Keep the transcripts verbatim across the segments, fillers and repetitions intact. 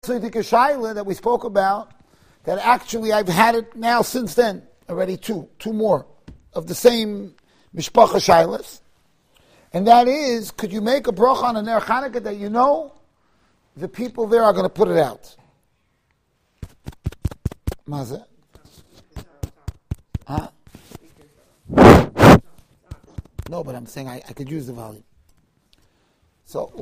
So the Shaila that we spoke about, that actually I've had it now since then, already two, two more of the same Mishpacha Shailas. And that is, could you make a bracha on a Ner Chanukah that you know the people there are going to put it out? Mazah? Huh? No, but I'm saying I, I could use the volume. So...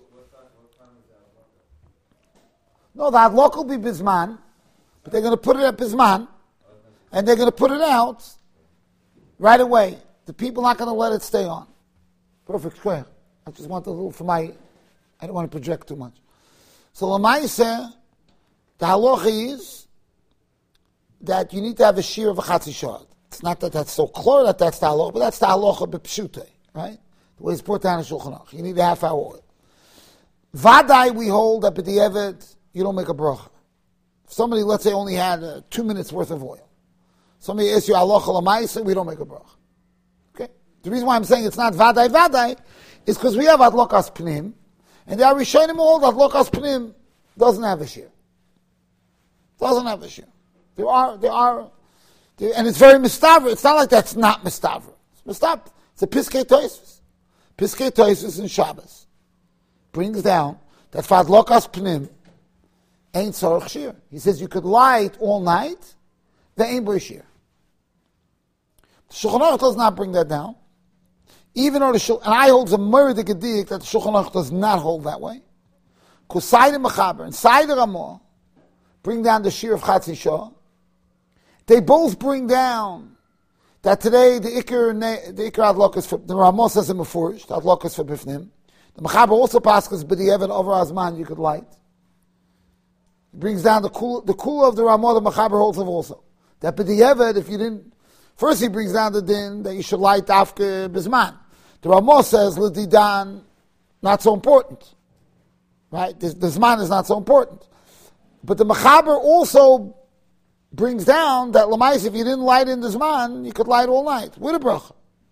No, the hadlok will be bisman, but they're going to put it at bisman, and they're going to put it out right away. The people are not going to let it stay on. Perfect square. I just want a little for my, I don't want to project too much. So Lamaisa, the halacha is that you need to have a shear of a chatzi shad. It's not that that's so clear that that's the halacha, but that's the halacha b'pshute, right? The way it's brought down in Shulchan Aruch. You need a half hour oil. Vadai, we hold that b'di'evet, you don't make a bracha. If somebody, let's say, only had uh, two minutes worth of oil, somebody asks you halacha l'maisa, we don't make a bracha. Okay. The reason why I'm saying it's not vadai vadai is because we have adlokas pnim, and the Arishonim hold adlokas pnim doesn't have a shear. Doesn't have a shear. There are, there are, there, and it's very mistavra. It's not like that's not mistavra. It's mistavra. It's a piskei toisus. Piskei toisus in Shabbos brings down that for adlokas pnim ain't tzarich shir. He says you could light all night, the ain't b'shir shir. The Shulchan Aruch does not bring that down. Even though the Shulchan, and I hold a murder gedik that the Shulchan Aruch does not hold that way. Because Side Mechaber and Side Ramah bring down the shir of Chatzi Shah. They both bring down that today the Iker, the Iker Adlok is for, the Ramah says in Mefurish, the Adlok is for Bifnim. The Mechaber also passes b'di'evet over Azman you could light. It brings down the cool, the cool of the Ramah, the Mechaber holds of also. That b'di'evet, if you didn't, first he brings down the din that you should light after Bizman. The Ramah says, l'didan, not so important. Right? The, the Zman is not so important. But the Mechaber also brings down that l'mais, if you didn't light in the Zman, you could light all night. With a bracha.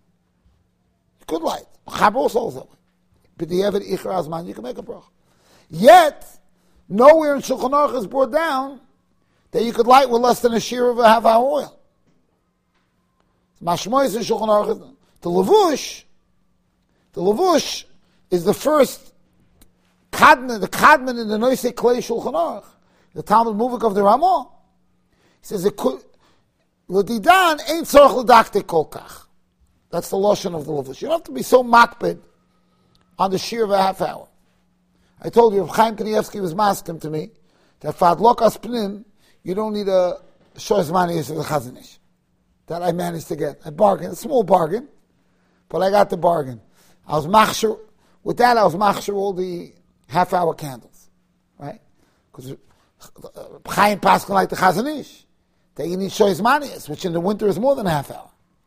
You could light. Mechaber also holds that way. B'di'evet, ichra azman, you can make a bracha. Yet, nowhere in Shulchan Aruch is brought down that you could light with less than a shear of a half hour oil. Mashmois in Shulchan Aruch, the Levush, the Levush is the first kadman, the kadman in the Noisei Klei Shulchan Aruch, the Talmud Muvik of the Ramah. He says it could, l'didan ain't tzorach l'dakte kolkach. That's the lotion of the Levush. You don't have to be so makbid on the shear of a half hour. I told you, if Chaim Kanievsky was masking to me, that for adlokas pnim, you don't need a shoyz maniyas of the Chazon Ish. That I managed to get. I bargained, a small bargain, but I got the bargain. I was machshir, with that I was machshir all the half-hour candles, right? Because Chaim Paskin like the Chazon Ish, that you need shoyz maniyas, which in the winter is more than a half hour.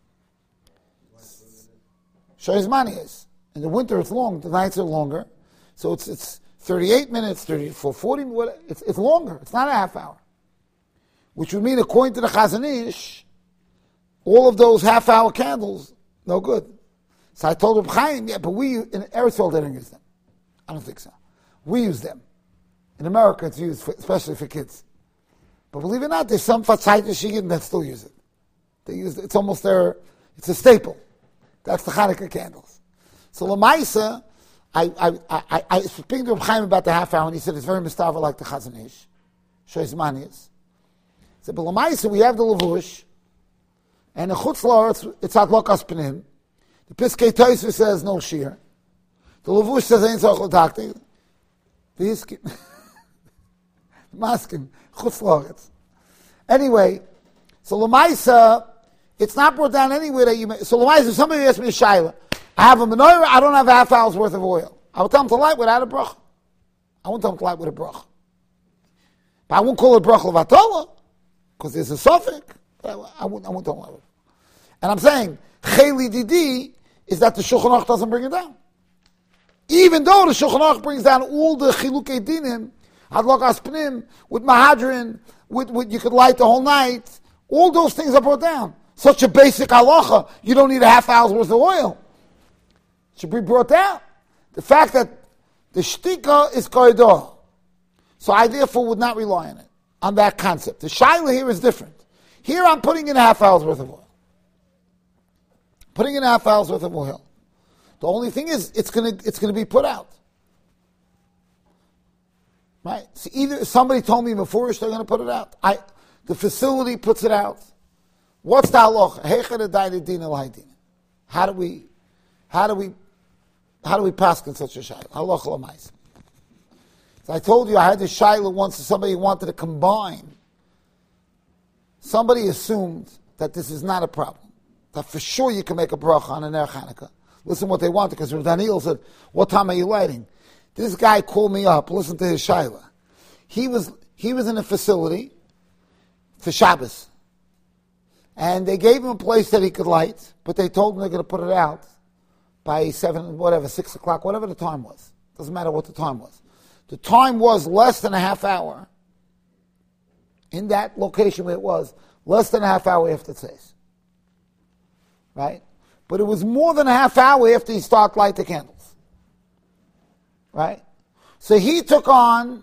Shoyz maniyas. In the winter it's long, the nights are longer, so it's it's thirty-eight minutes, thirty-four, forty, it's, it's longer. It's not a half hour. Which would mean, according to the Chazon Ish, all of those half hour candles, no good. So I told Reb Chaim, yeah, but we, in Eretzfeld, they don't use them. I don't think so. We use them. In America, it's used, for, especially for kids. But believe it or not, there's some Fatzait Shigim that still use it. They use it, it's almost their, it's a staple. That's the Hanukkah candles. So Lamaisa, I, I, I, I was speaking to Reb Chaim about the half hour, and he said it's very mistaver like the Chazon Ish. Shoyz maniyas. He said, but Lamaisa, we have the Levush, and the Chutz La'aretz, it's adlokas pnim. The Piskei Toisus says no shear. The Levush says ain't tzarich l'dakte. The Hiskim, Maskim, Chutz La'aretz. Anyway, so Lamaisa, it's not brought down anywhere that you. May, so Lamaisa, somebody asked me a shayla. I have a menorah, I don't have a half hour's worth of oil. I would tell him to light without a bracha. I won't tell him to light with a bracha. But I won't call it bracha l'vatola, because there's a suffix. But I, I won't, I won't tell him. And I'm saying, cheli didi is that the Shulchan Aruch doesn't bring it down. Even though the Shulchan Aruch brings down all the chilukei dinim, hadlokas pnim, with mahadrin, with, with you could light the whole night, all those things are brought down. Such a basic halacha, you don't need a half hour's worth of oil. It should be brought down. The fact that the shtika is koidah. So I therefore would not rely on it, on that concept. The shaila here is different. Here I'm putting in a half hour's worth of oil. Putting in a half hour's worth of oil. The only thing is, it's gonna it's gonna be put out. Right? So either somebody told me before they're gonna put it out. I the facility puts it out. What's the halacha? How do we how do we how do we pass in such a shaila? Halacha l'maisa. So I told you I had this shaila once. Somebody wanted to combine. Somebody assumed that this is not a problem. That for sure you can make a bracha on an Ner Chanukah. Listen what they wanted, because Daniel said, what time are you lighting? This guy called me up, listen to his shaila. He was he was in a facility for Shabbos. And they gave him a place that he could light, but they told him they're going to put it out by seven, whatever, six o'clock, whatever the time was. Doesn't matter what the time was. The time was less than a half hour in that location where it was, less than a half hour after it says. Right? But it was more than a half hour after he started light the candles. Right? So he took on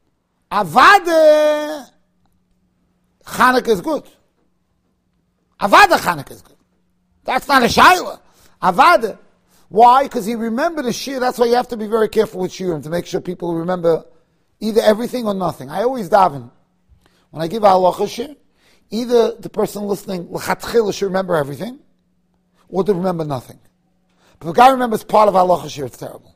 Avada Chanukah is good. Avada Chanukah is good. That's not a shaila. Avada. Why? Because he remembered the shir. That's why you have to be very careful with shirim to make sure people remember either everything or nothing. I always daven. When I give a halacha shir, either the person listening l'chatchila should remember everything, or to remember nothing. But if a guy remembers part of halacha shir, it's terrible.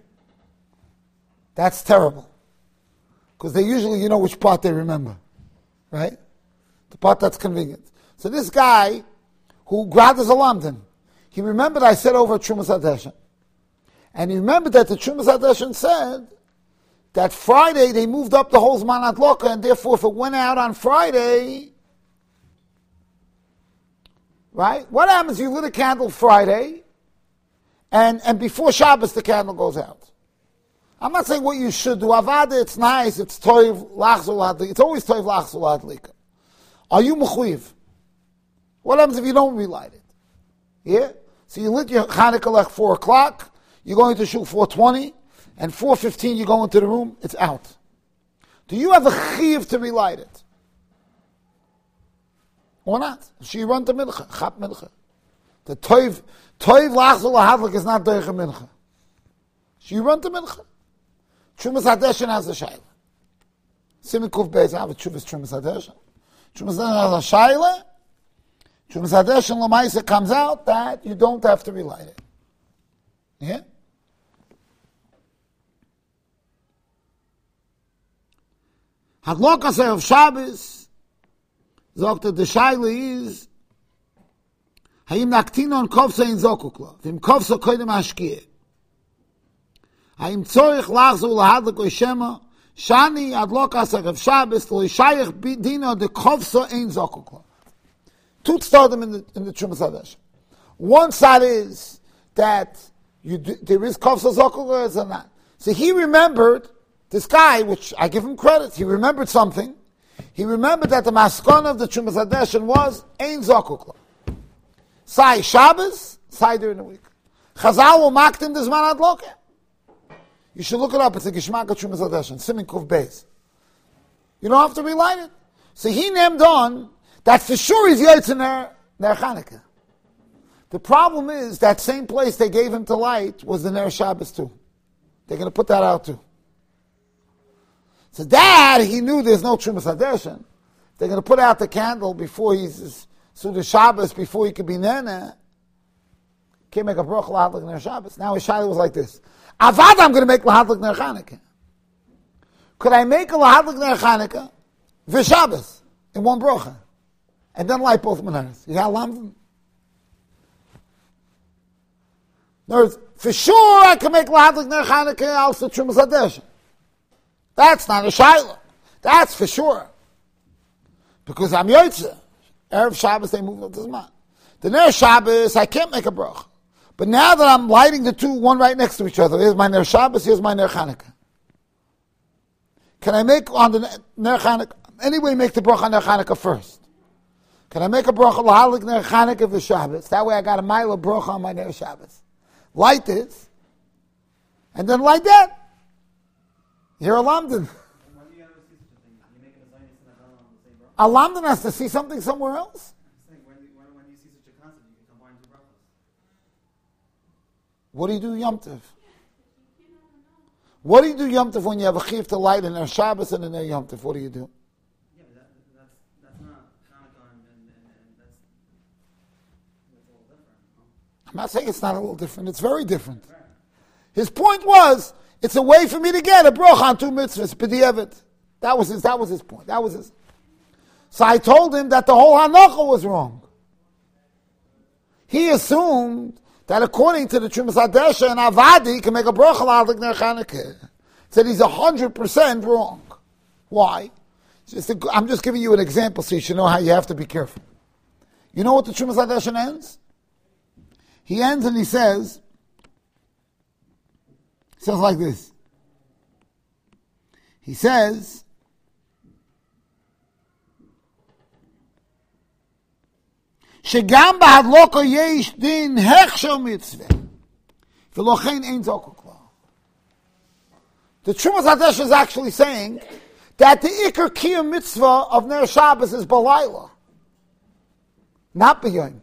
That's terrible. Because they usually, you know which part they remember. Right? The part that's convenient. So this guy, who grabbed his alamdin, he remembered I said over Trumas Hadeshen. And he remembered that the Trumas Hadeshen said that Friday they moved up the whole Zman Adloka, and therefore if it went out on Friday, right? What happens if you lit a candle Friday, and, and before Shabbos the candle goes out? I'm not saying what you should do. Avada, it's nice, it's toiv, lachzul hadlika. It's always toiv, lachzul hadlika. Are you mechuyev? What happens if you don't relight it? Yeah? So you lit your Chanukah like four o'clock, you're going to shoot four twenty, and four fifteen you go into the room, it's out. Do you have a chiv to relight it? Or not? So you run to mincha, chap mincha. The toiv, toiv lachzul hadlik is not doich mincha. So you run to mincha. Trumas Hadeshen has a shayla. Simen Kuf Beis, I have a Trumas Trumas Hadeshen. Trumas Hadeshen has a shayla. Trumas Hadeshen Lamaisa comes out that you don't have to relight it. Yeah? Hadlokas of Shabbos, sagt er, the shayla is, Hayim naktinon kovsa in zokukla, vim kovsa koidem hashkiyeh. Hayim tzorich lachzul lahadlik oishema, shani adlokas of Shabbos, lo yishayich dino de kovsa ein zokukla. Two stardom in the in the Trumas Hadeshen. One side is that you do, there is kovsa zokukla or not. So he remembered, this guy, which I give him credit, he remembered something. He remembered that the maskon of the Trumas Hadeshen was ein zokukla. Sai Shabbos, sai during the week. Chazal will maktim the Zman Adloka. You should look it up. It's a Gishmak of Trumas Hadeshen, Simen Kuf Beis. You don't have to relight it. So he named on that for sure he's Yotze Ner Ner Chanukah. The problem is that same place they gave him to light was the Ner Shabbos too. They're going to put that out too. So that he knew there's no Trumas Hadeshen. They're going to put out the candle before he's so the Shabbos before he could be Nene. Can't make a bracha lahadlik Ner Shabbos. Now his shaila was like this: Avad, I'm going to make lahadlik Ner Chanukah. Could I make a lahadlik Ner Chanukah for Shabbos in one bracha, and then light both menorahs? You got lamdim. In other words, for sure I can make lahadlik Ner Chanukah also Trumas Hadeshen. That's not a shaila. That's for sure. Because I'm Yotze. Erev Shabbos, they move up to Zman. The Ner Shabbos, I can't make a bracha. But now that I'm lighting the two, one right next to each other, here's my Ner Shabbos, here's my Ner Chanukah. Can I make on the Ner Chanukah, anyway, make the bracha on Ner Chanukah first? Can I make a bracha lahadlik Ner Chanukah for Shabbos? That way I got a mile of bracha on my Ner Shabbos. Light this, and then light that. You're a lamdan. When you A lamdan has to see something somewhere else. I'm saying, when, when, when you see such a concept, you can combine two brachos. What do you do Yom Tov? What do you do Yom Tov when you have a chiv to light in their Shabbos and in their Yom Tov? What do you do? Yeah, but that, that's, that's not Hanukkah and, and, and, and that's, that's a little different. No? I'm not saying it's not a little different. It's very different. His point was, it's a way for me to get a bracha on two mitzvahs, b'di'evet. That was his, that was his point. That was his. So I told him that the whole Hanacha was wrong. He assumed that according to the Trumas Hadesha and Avadi, he can make a bracha l'adlik ner Chanukah. Said he's a hundred percent wrong. Why? Just a, I'm just giving you an example so you should know how you have to be careful. You know what the Trumas Hadesha ends? He ends and he says, he says like this. He says, שגם בהדלוקו יש דין הכשר מצווה, ולכן אין זוקו כלל. The Trumas Hadesha is actually saying that the Iker Kiyum mitzvah of Ner Shabbos is Balayla, not B'yom.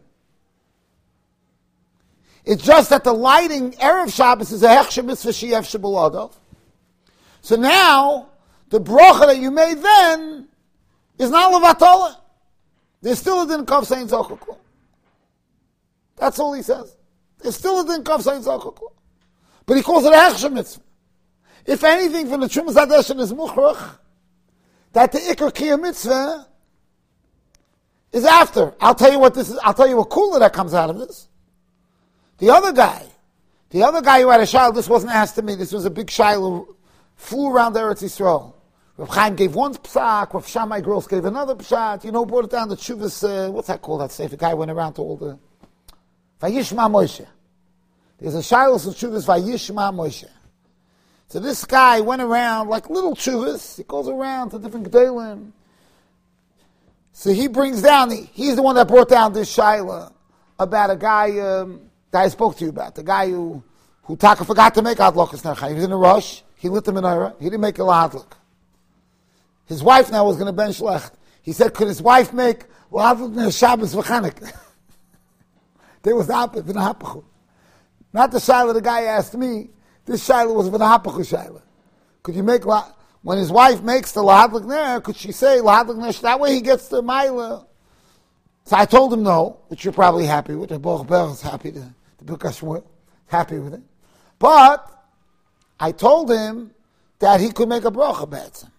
It's just that the lighting Erev Shabbos is a Hechsher mitzvah Sheyev Shebuladav. So now, the bracha that you made then is not Levatola. There's still a din kav saying Zokukla. That's all he says. There's still a din kav saying Zokukla. But he calls it a Hechsher mitzvah. If anything from the Trumas Hadesha is Mukhrach, that the Iker Kiyum mitzvah is after. I'll tell you what this is, I'll tell you what cooler that comes out of this. The other guy, the other guy who had a child, this wasn't asked to me, this was a big shiloh, flew around Eretz Yisrael. Rav Chaim gave one psak, Rav Shammai Gross gave another psak, you know, brought it down the Tshuvas, uh, what's that called, that safe? The guy went around to all the, Vayishma Moshe. There's a shiloh of Tshuvas, Vayishma Moshe. So this guy went around like little Tshuvas, he goes around to different Gedolim. So he brings down, he, he's the one that brought down this shiloh about a guy, um, that I spoke to you about, the guy who who Taka forgot to make Adlokas Ner Chayim. He was in a rush. He lit the menorah. He didn't make a Lahadlik. His wife now was going to ben shlecht. He said, could his wife make Lahadlik Ner Shabbos v'Chanukah? There was the Hapachu. Not the Shaila the guy asked me. This Shaila was the Hapachu Shaila. Could you make, when his wife makes the Lahadlik Ner, could she say Lahadlik Ner? That way he gets the Maila. So I told him no, which you're probably happy with. The Baruch Ber is happy to. The Birkas Shmuel, happy with it. But I told him that he could make a bracha be'etzem.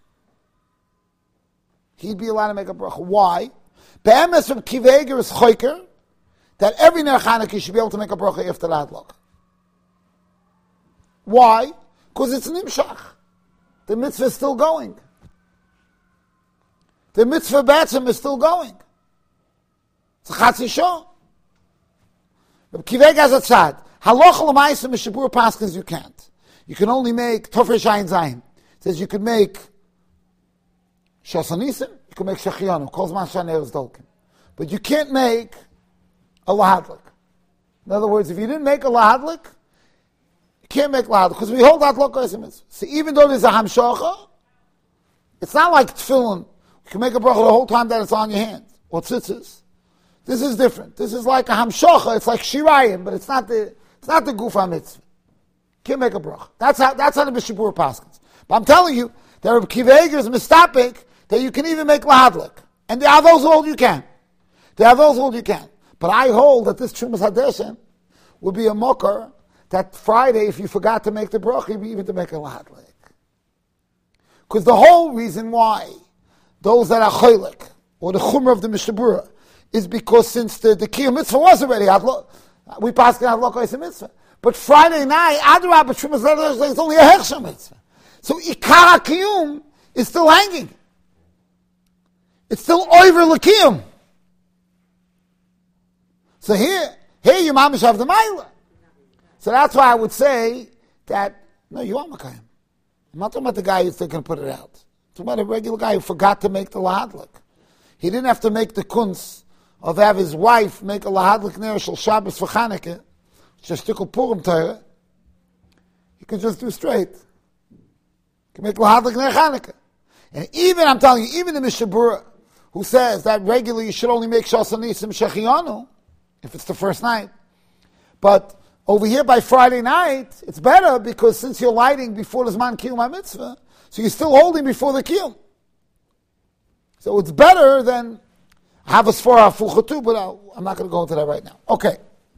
He'd be allowed to make a bracha. Why? Be'emes from Kiveger is choiker that every Ner Chanukah should be able to make a bracha after the Hadlok. Why? Because it's nimshach. The mitzvah is still going. The mitzvah be'etzem is still going. It's a chatzi shah. Kiveg has a tzad. Halacha l'maisa mishabur paskins you can't. You can only make Tofre Shayin Zayin. It says you could make Shasanisim, you can make Shechianu, Kozman Shaner Dolkin. But you can't make a Lahadlik. In other words, if you didn't make a Lahadlik, you can't make Lahadlik, because we hold out Lokos. So even though there's a Hamshocha, it's not like Tefillin. You can make a bracha the whole time that it's on your hand, or tzitzis. This is different. This is like a hamshocha. It's like shirayim, but it's not the it's not the gufa mitzvah. Can't make a bracha. That's how that's how the Mishabur paskins. But I'm telling you, there are kiveigers mistapik that you can even make lahadlik, and there are those who hold you can. There are those who hold you can. But I hold that this Trumas Hadesha would be a mocker that Friday, if you forgot to make the bracha, you'd be even to make a lahadlik. Because the whole reason why those that are cholik or the chumrah of the Mishabura is because since the, the Kiyum Mitzvah was already, we passed out Lokos Mitzvah. But Friday night, Adrab, Trumas Hadesha, it's only a Hechsher Mitzvah. So Ikar HaKiyum is still hanging. It's still over L'Kiyum. So here, here you mamish have the Maila. So that's why I would say that, no, you are Makayim. I'm not talking about the guy who's going to put it out. I'm talking about a regular guy who forgot to make the Lahadlik. He didn't have to make the kunz of have his wife make a lahadlik ner shel Shabbos for Chanukah, just took a Purim Torah. He could just do straight. He can make lahadlik ner Chanukah. And even, I'm telling you, even the Mishabura, who says that regularly you should only make Shas Nisim Shechianu, if it's the first night. But over here by Friday night, it's better because since you're lighting before the Zman Kiyum HaMitzvah, so you're still holding before the Kiyum. So it's better than have a Sfara Fucha too, but I'll, I'm not going to go into that right now. Okay.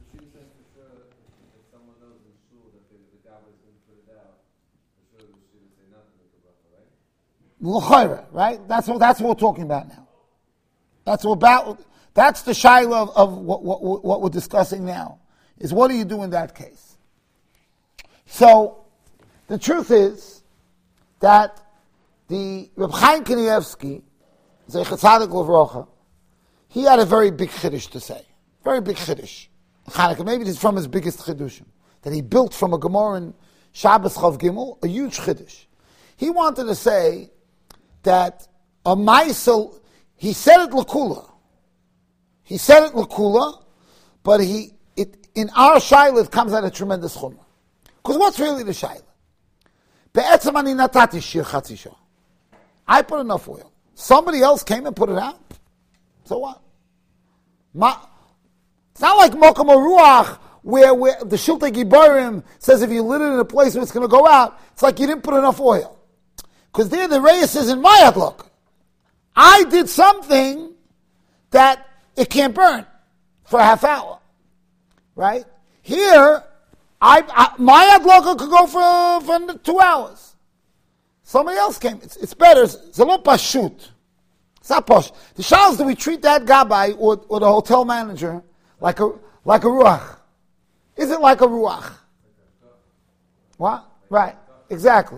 L'chayra, right? That's what that's what we're talking about now. That's what about. That's the shaila of, of what, what what we're discussing now. Is what do you do in that case? So, the truth is that the Reb Chaim Kanievsky, Zeichat Tzadik L'Vrocha, he had a very big chiddush to say, very big chiddush. Chanukah, maybe it's from his biggest chiddushim that he built from a Gemara in Shabbos Chav Gimel, a huge chiddush. He wanted to say that a Maisel, he said it l'kula. He said it l'kula, but he, it, in our shaila, it comes out a tremendous chumrah. Because what's really the shaila? Be'etzem ani natati shir chatzi shah. I put enough oil. Somebody else came and put it out. So what? Ma, it's not like Mokum Ruach, where, where the Shiltei Gibarim says if you lit it in a place where it's going to go out, it's like you didn't put enough oil. Because there the Reyes is in my outlook. I did something that it can't burn for a half hour. Right? Here, I, I my adloka could go for, for two hours. Somebody else came. It's, it's better. It's a lot pashut. It's not posh. The shals, do we treat that gabbai or, or the hotel manager like a like a ruach? Is it like a ruach? What? Right. Exactly.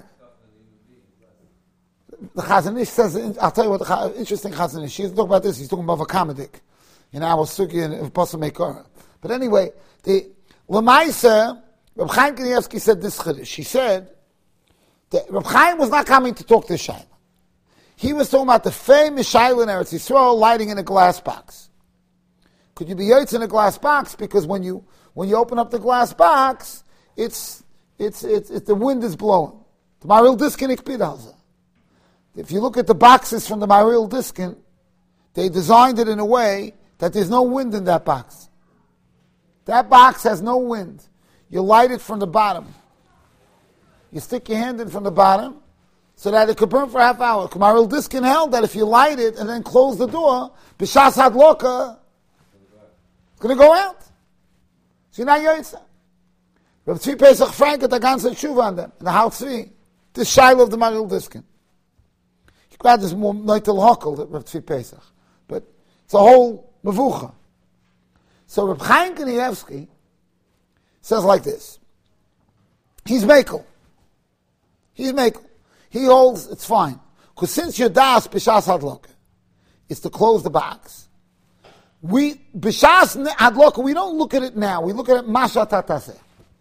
The Chazon Ish says, I'll tell you what the interesting Chazon Ish, he's talking about this, he's talking about Vakamadik, in our Suki and Pasuk Mekara. But anyway, the Lamaisa, Reb Chaim Kanievsky said this chiddush. He said that Reb Chaim was not coming to talk to Shaila. He was talking about the famous Shaila in Eretz Yisrael lighting in a glass box. Could you be yotz in a glass box? Because when you when you open up the glass box, it's it's it's, it's the wind is blowing. The Maril Diskin ikpidalza. If you look at the boxes from the Maril Diskin, they designed it in a way that there's no wind in that box. That box has no wind. You light it from the bottom. You stick your hand in from the bottom so that it could burn for a half hour. Maril Diskin held that if you light it and then close the door, b'shas hadloka, it's going to go out. So you're not yoytza. Rav Tzvi Pesach Frank at the ganze tshuva on them, in the house three. This shiloh of the Maril Diskin. You grab this more noitel hokel that Rav Tzvi Pesach. But it's a whole mevucha. So Reb Chaim Kanievsky says like this. He's mekel. He's mekel. He holds, it's fine. Because since your das b'shas hadloka is to close the box, we, b'shas hadloka, we don't look at it now. We look at it masha tataseh.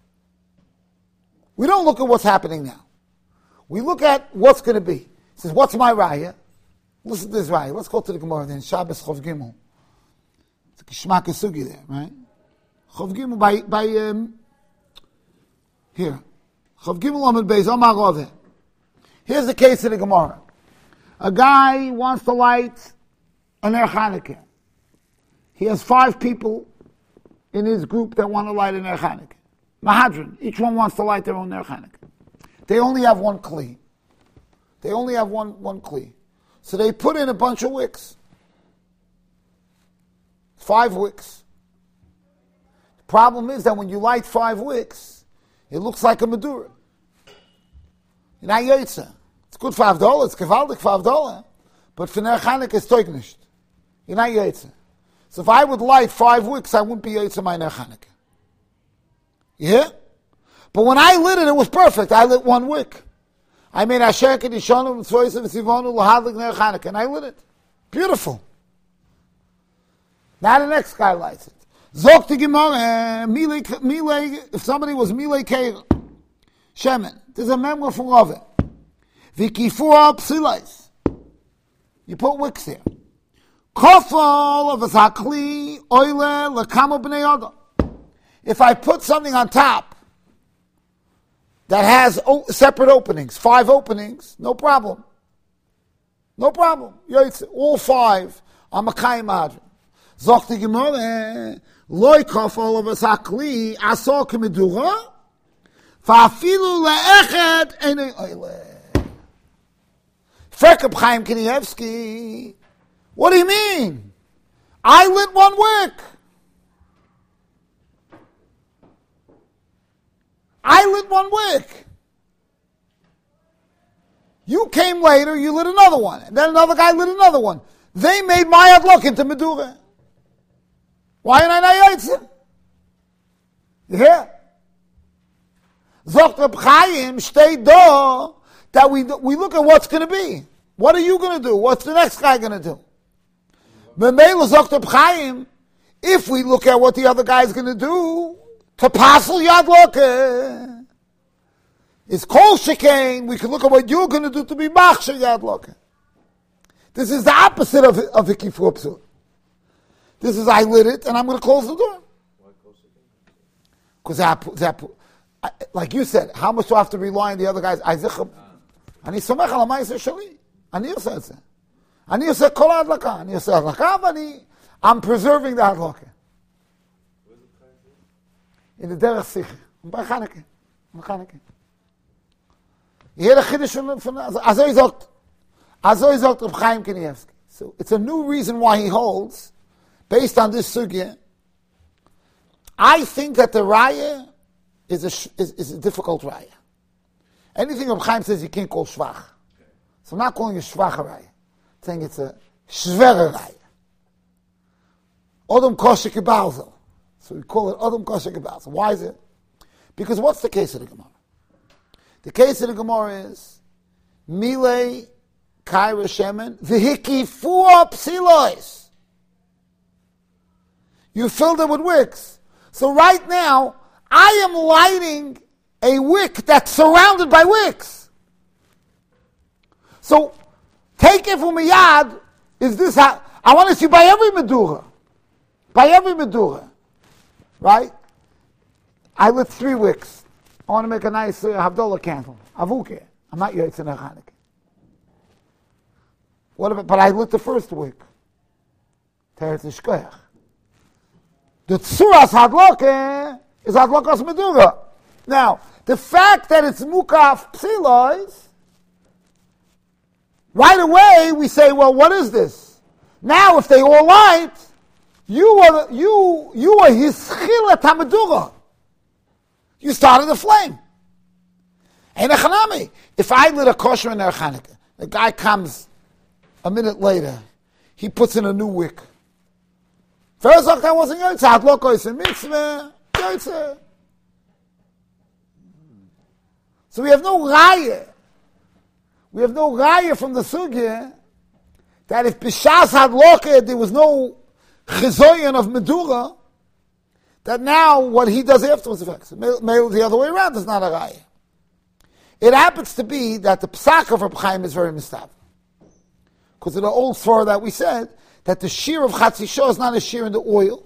We don't look at what's happening now. We look at what's going to be. He says, what's my raya? Listen to this raya. Let's go to the Gemara then. Shabbos Chav Gimel. It's a Kishmak Sugi there, right? Chav Gimel by, by, um, here. Chav Gimel Amid Beis Amar Roveh. Here's the case of the Gemara. A guy wants to light an Ner Chanukah. He has five people in his group that want to light an Ner Chanukah. Mahadran. Each one wants to light their own Ner Chanukah. They only have one kli. They only have one, one kli. So they put in a bunch of wicks. Five wicks. The problem is that when you light five wicks, it looks like a Madura. You're not yotza. It's good for Avdolah, it's gevaldik for Avdolah, but for Ner Chanukah it's toignisht. You're not yotza. So if I would light five wicks, I wouldn't be yotza my Ner Chanukah. You hear? But when I lit it, it was perfect. I lit one wick. I made Asher Kedishonu Mitzvoyis V'Tzivonu L'Hadlik Ner Chanukah, and I lit it. Beautiful. Now the next guy lights it. Zok to Gemara, Milei, Milei, if somebody was Milei Keir, Shemen, there's a member from Rove. V'Kifua Psilais. You put wicks there. Kofal of a Zakli, Oile, L'Kamo B'nei Yoda. If I put something on top that has o- separate openings, five openings, no problem. No problem. All five. I'm a Kaim Adron. Zogt die Gemorre, Loi kof all of us hakli, asok medura, fa'afilu le'echet, ene oile. Frekab Chaim Kanievsky, what do you mean? I lit one wick. I lit one wick. You came later, you lit another one. And then another guy lit another one. They made my look into Medura. Why am I not Yitzim? You hear? Zogt Reb Chaim, stay do, that we, we look at what's going to be. What are you going to do? What's the next guy going to do? Memela Zogt Reb Chaim, if we look at what the other guy is going to do, to passel yad loke. It's kol shekain. We can look at what you're going to do to be machshir yad loke. This is the opposite of of Hikifur Psul. This is I lit it and I'm going to close the door. Because like you said, how much do I have to rely on the other guys? I zichab. Ani somech al ma'aser shali. Ani yoseh it. Ani yoseh kol adlaka. Ani yoseh adlaka. Ani I'm preserving the adlaka. In the derech sich. By Chanukah. On Chanukah. You hear the chiddush from, from Azoi Zogt. Azoi Zogt of Chaim Kanievsky. So it's a new reason why he holds, based on this sugya. I think that the raya is a, is, is a difficult raya. Anything Reb Chaim says you can't call shvach. So I'm not calling it shvach raya. I'm saying it's a shvere raya. Odom kosher kibalzel. So we call it Odom kosher kibalzel. Why is it? Because what's the case of the Gemara? The case of the Gemara is Milei Kaira Shemen V'hikifua Psilois. You filled it with wicks. So right now, I am lighting a wick that's surrounded by wicks. So take it from a yad. Is this how I want to see by every medura, by every medura, right? I lit three wicks. I want to make a nice uh, Havdalah candle. Avuke. I'm not Yotzei Ner Chanukah. What about? But I lit the first wick. Teretz Shkoyach. The Tsuras Hadloke is Hadlokas Medura. Now, the fact that it's Mukaf Psilois, right away we say, well, what is this? Now, if they all light, you are you you are Hischilat HaMedura. You started the flame. And Echanami, if I lit a kosher in Ner Chanukah, the guy comes a minute later, he puts in a new wick. First off, that wasn't Yotzei. Hadloko is a mitzvah. Yotzei. So we have no raya. We have no raya from the sugya that if b'shas hadloka there was no chizoyon of medura, that now what he does afterwards affects it. Maybe the other way around is not a raya. It happens to be that the psak of Reb Chaim is very mistav. Because of the old svara that we said, that the shear of Chatzi Shor is not a shear in the oil.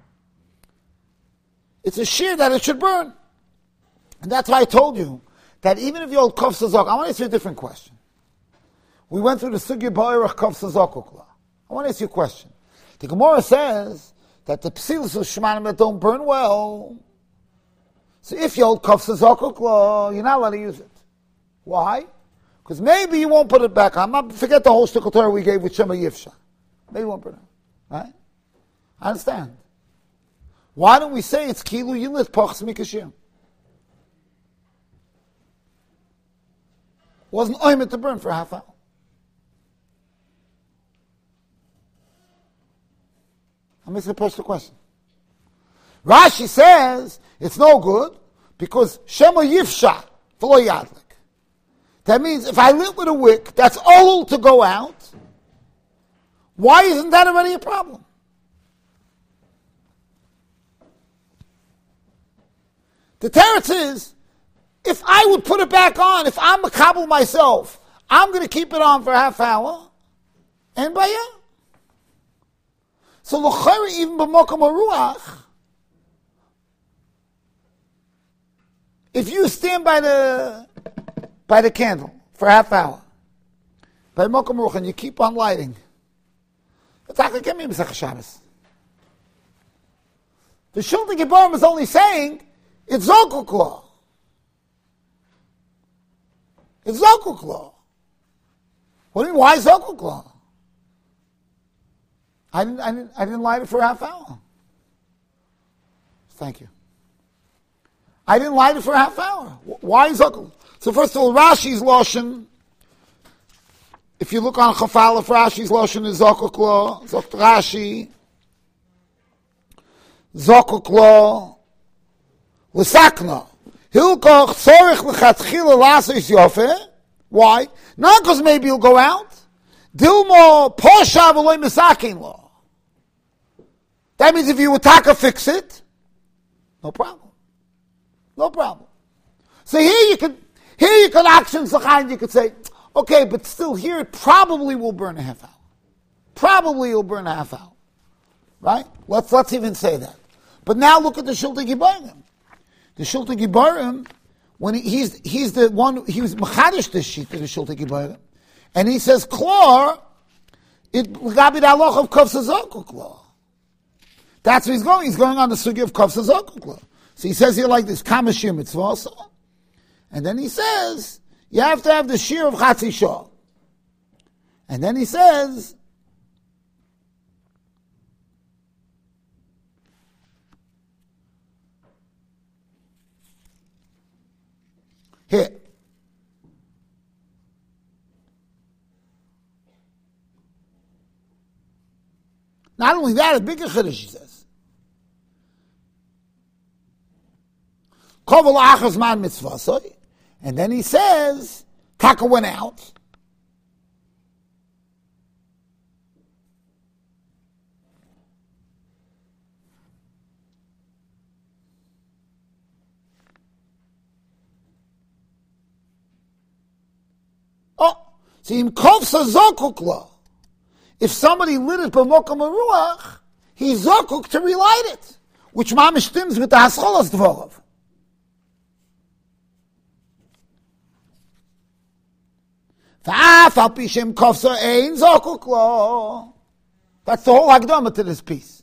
It's a shear that it should burn. And that's why I told you that even if you hold Kof Sazok, I want to ask you a different question. We went through the Sugya Ba'irach Kof Sazok Ukla. I want to ask you a question. The Gemara says that the psilos of Shemanim that don't burn well, so if you hold Kof Sazok Ukla, you're not allowed to use it. Why? Because maybe you won't put it back on. Not, forget the whole shtickle Torah we gave with Shema Yifsha. Maybe you won't put it on. Right? I understand. Why don't we say it's Kilu Yilit Pachs Mikashim? Wasn't oimet to burn for a half hour. I'm going to push the question. Rashi says it's no good because Shema Yifsha V'lo Yadlik. That means if I lit with a wick, that's all to go out. Why isn't that already a problem? The teretz is, if I would put it back on, if I'm a kabul myself, I'm going to keep it on for a half hour, and by yeah. So l'chayre even b'mokom haruach, if you stand by the by the candle for a half hour, by mokom haruach, and you keep on lighting, It's not going to give me Masech Shabbos. The Shulti Gibborim is only saying it's Zokuk law. It's Zokuk law. What do you mean, why Zokuk law? I didn't, I, didn't, I didn't light it for a half hour. Thank you. I didn't light it for a half hour. Why Zokuk? So first of all, Rashi's Loshen, if you look on Chafal, if Rashi's Loshen is Zokuk law, Zok Rashi, Zokuk law, L'sakna. Hilkoch tzorich l'chatchila lasis yofe. Why? Not because maybe he'll go out. Dilmo posha v'loy misakin law. That means if you attack or fix it, no problem. No problem. So here you could, here you could action Zachain, you could say, okay, but still here it probably will burn a half hour. Probably will burn a half hour. Right? Let's, let's even say that. But now look at the Shulti Gibborim. The Shulti Gibborim, when he, he's he's the one, he was machadish this sheet to the Shulti Gibborim, and he says, Klor, it gabi the halacha of Kov Sazokuk law. That's where he's going. He's going on the sugi of Kov Sazokuk law. So he says here like this, Kamashir mitzvah also. And then he says, you have to have the shear of Chatzi Shah. And then he says, here. Not only that, a bigger chiddush, he says. Kovel achas man mitzvasoi. And then he says, Kaka went out. Oh, see, im kovsa zokuk law. If somebody lit it b'mokam ruach, he's zokuk to relight it, which mamish stims with the hascholas dvorov. V'af al pishem kovsa ein zokuk law. That's the whole hagdama to this piece.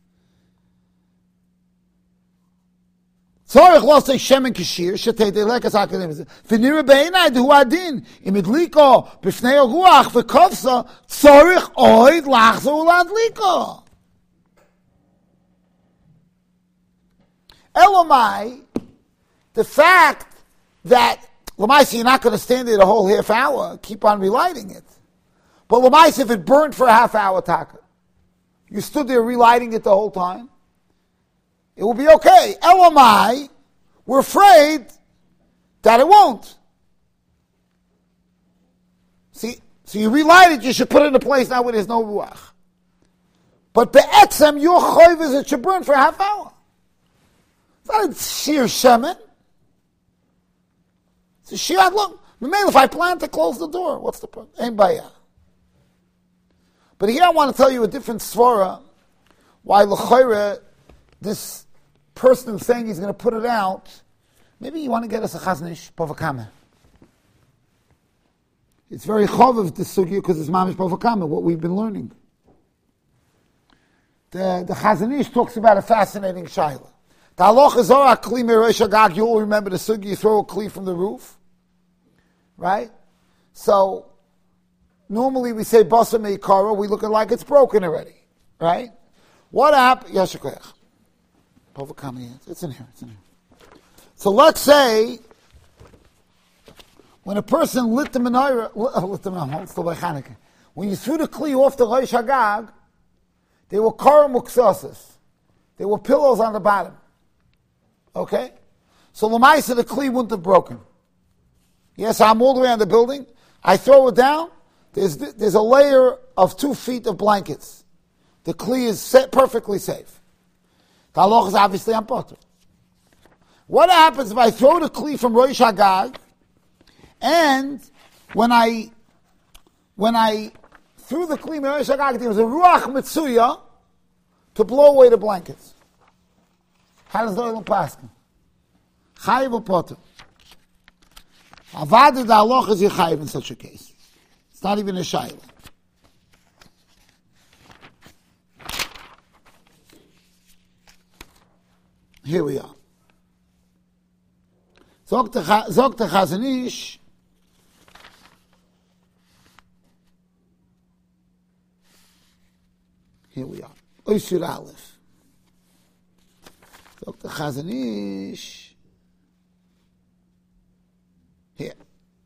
Tzorich lo say shemen kishir shetei delekas akademis. V'nira beinai dehu adin im idliko b'fnei ruach v'kovsa tzorich oid lachzor uladliko. Elamai, the fact that Lamaisi, you're not going to stand there the whole half hour, keep on relighting it. But Lamaisi, if it burned for a half hour, taka, you stood there relighting it the whole time, it will be okay. Elamai, we're afraid that it won't. See, so you relight it, you should put it in a place now where there's no ruach. But be'etzem, your choiv is it should burn for a half hour. It's not a sheer shemen. It's a sheer adlung. If I plan to close the door, what's the problem? Ain't baya. But here I want to tell you a different svara why l'chayre, this person who's saying he's going to put it out, maybe you want to get us a chaznish povakame. It's very chovav this sugya because it's mamish povakame, what we've been learning. The the chaznish talks about a fascinating shaila. The halacha zora kli me'rosh hagag. You all remember the sugya. You throw a kli from the roof, right? So normally we say basa meikara. We look at it like it's broken already, right? What happened? Yashakech. It's in here. It's in here. So let's say when a person lit the menorah, lit the menorah, when you threw the kli off the Rosh Hagag, they were kara muksasas. There were pillows on the bottom. Okay? So Lamaisa, the kli wouldn't have broken. Yes, I'm all the way on the building. I throw it down. There's, there's a layer of two feet of blankets. The kli is set, perfectly safe. The halach is obviously on potter. What happens if I throw the kli from Rosh Hagag, and when I when I threw the kli from Rosh Hagag, there was a ruach mitzuya to blow away the blankets? How does the oil pass? Chayiv or potter? Avad the halach is chayiv in such a case. It's not even a shayla. Here we are. Zog the Chazon Ish, here we are. Oisur Aleph. Zog the Chazon Ish, here.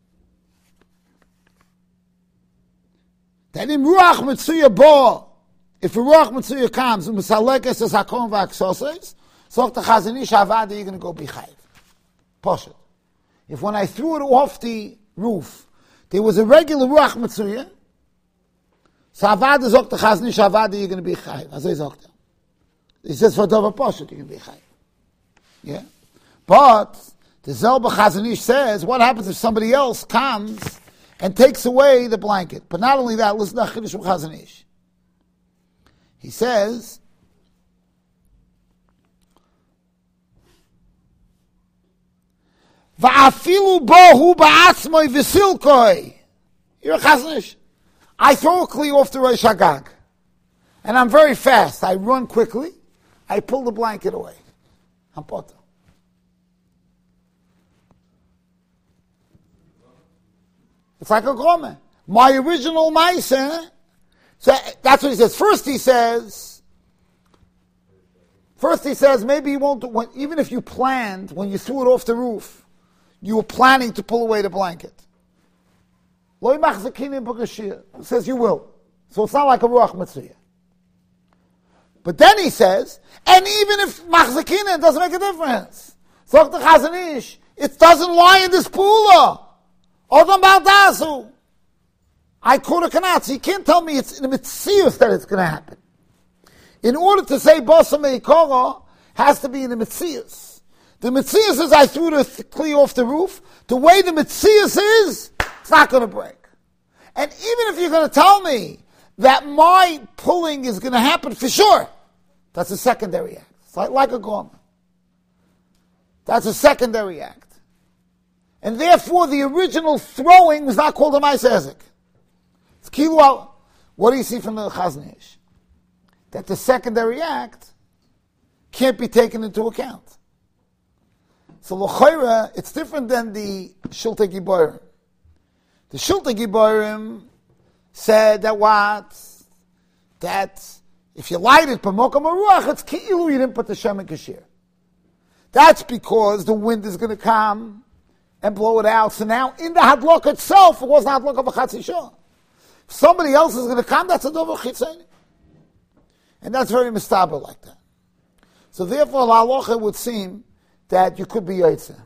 That in Ruach Mitzuya Bo, if a Ruach Mitzuya comes, and Misalekes is Hakon V'Aksoses, Zog the Chazon Ish, Avada, you're going to go be Chayiv. Poshet. If when I threw it off the roof, there was a regular Ruach Mitzuya, so Avada Zog the Chazon Ish, Avada, you're going to be Chayiv. As I Zog them. He says for Dover Poshet, you're going to be Chayiv. Yeah? But, the Zelba Chazon Ish says, what happens if somebody else comes and takes away the blanket? But not only that, listen to Chiddush of Chazon Ish. He says, Va'afilu bohu ba'atzmoi v'silkoi. You're a Chazon Ish. I throw a kli off the Rosh Hagag. And I'm very fast. I run quickly. I pull the blanket away. I'm potter. It's like a groma. My original Maisa. So that's what he says. First he says, first he says, maybe you won't, when, even if you planned, when you threw it off the roof, you were planning to pull away the blanket. Loi machzakinim b'gashir. It says you will. So it's not like a Ruach Mitzuya. But then he says, and even if machzakinim, it doesn't make a difference. So the Chazon Ish, it doesn't lie in this pula. Odam baldazu. I caught a kanatz. You can't tell me it's in the mitzius that it's going to happen. In order to say bosa meikora, has to be in the mitzius. The mitzius is I threw the kli off the roof. The way the mitzius is, it's not going to break. And even if you're going to tell me that my pulling is going to happen for sure, that's a secondary act. It's like, like a goma. That's a secondary act. And therefore the original throwing was not called a Maisa Ezek. It's kilu. What do you see from the Chazon Ish? That the secondary act can't be taken into account. So l'chayra, it's different than the Shiltei Giborim. The Shiltei Giborim said that what? That if you light it b'mokam haruach, it's ki'ilu, you didn't put the Shem and Kashir. That's because the wind is going to come and blow it out. So now in the hadlok itself, it wasn't hadlok of a chatzi shah. If somebody else is going to come, that's a dover chitzeni. And that's very mistaber like that. So therefore, la halacha would seem that you could be yotzeh.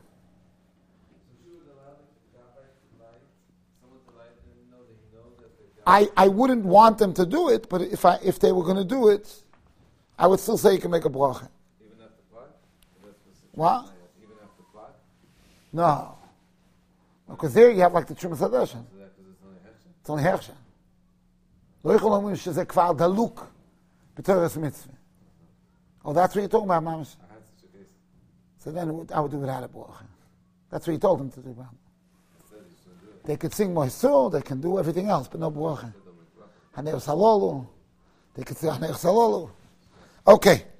I, I wouldn't want them to do it, but if I if they were going to do it, I would still say you can make a bracha. Even after plot? What? Even after plot? No. Because there you have like the Trumas Hadashan. It's only Hersha. Lo yichol omrim shezeh kvar daluk b'teres mitzvah. Oh, that's what you're talking about, Mamash? I had such a case. So then I would do without a bracha. That's what you told them to do, Mama. They could sing Moisul, they can do everything else, but no bracha. Hanei Salolu. They could say Hanei Salolu. Okay.